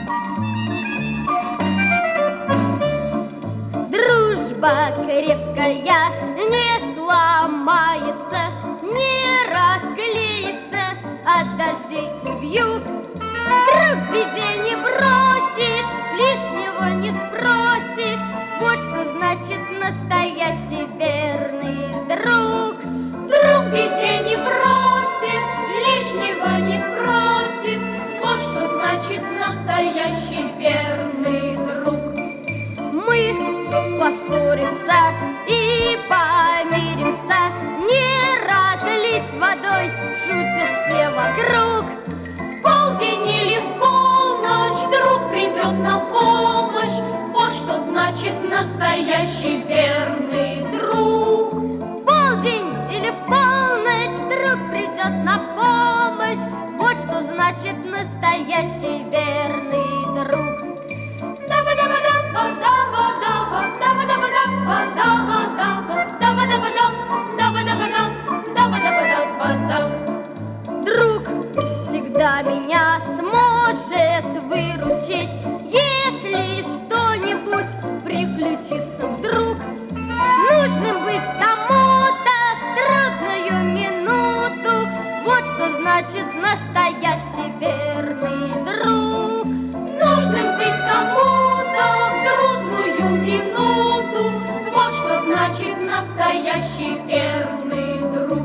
Дружба крепкая не сломается, не расклеится от дождей и вьюг. Друг в беде не бросит, лишнего не спросит. Вот что значит настоящий верный друг. Друг в беде не бросит, лишнего не спросит. Вот что значит настоящий верный друг. Мы поссоримся и помиримся, не разлить водой, шутят все вокруг. В полдень или в полночь друг придет на помощь. Вот что значит настоящий верный друг. В полдень или в полночь друг придет на помощь. Вот что значит настоящий верный друг. Друг всегда меня сможет выручить, если что-нибудь приключится вдруг. Нужным быть кому-то в трудную минуту, вот что значит настоящий верный друг. Нужным быть кому-то в трудную минуту, вот что значит настоящий верный друг.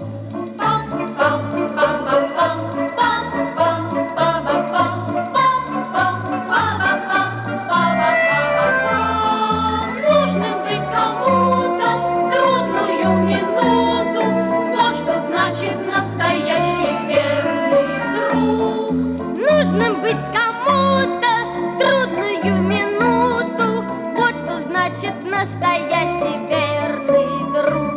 Нужным быть кому-то в трудную минуту, вот что значит настоящий верный друг. Нужным быть кому-то в трудную минуту, вот что значит настоящий верный друг.